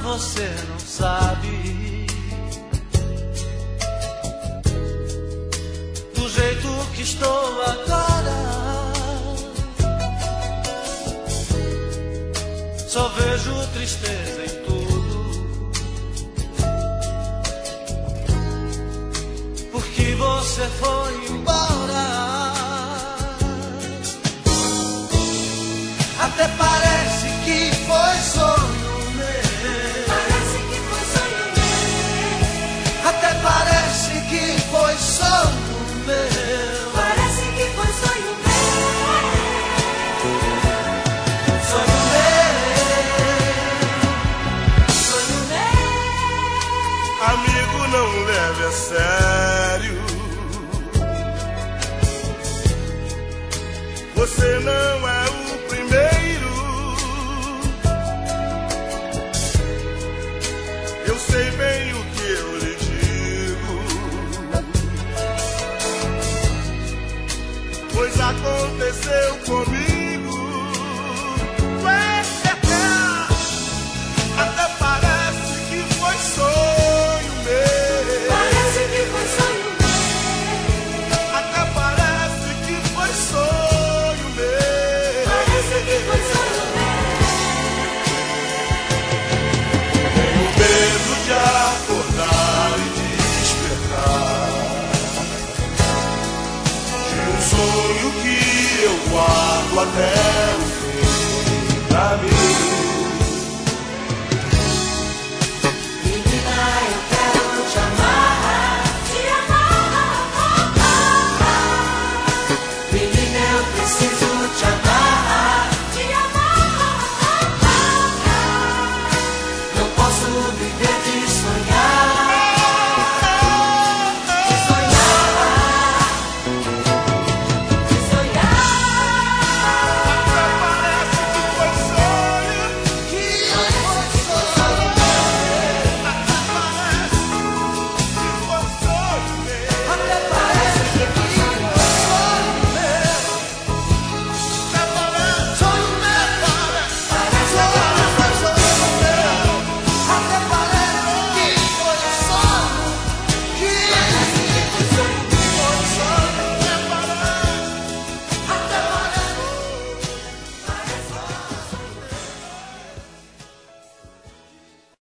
você não sabe. Do jeito que estou agora, só vejo tristeza em tudo. Porque você foi embora. Até parece que foi sonho meu. Parece que foi sonho meu. Até parece que foi sonho meu. Parece que foi sonho meu. Sonho meu. Sonho meu. Amigo, não leve a sério. Você não é o primeiro. Eu sei bem o que eu lhe digo, pois aconteceu comigo. Até parece que foi sonho meu. Parece que foi sonho meu. Até parece que foi sonho meu. Parece que foi sonho meu. Tenho medo de acordar e despertar de um sonho que eu guardo até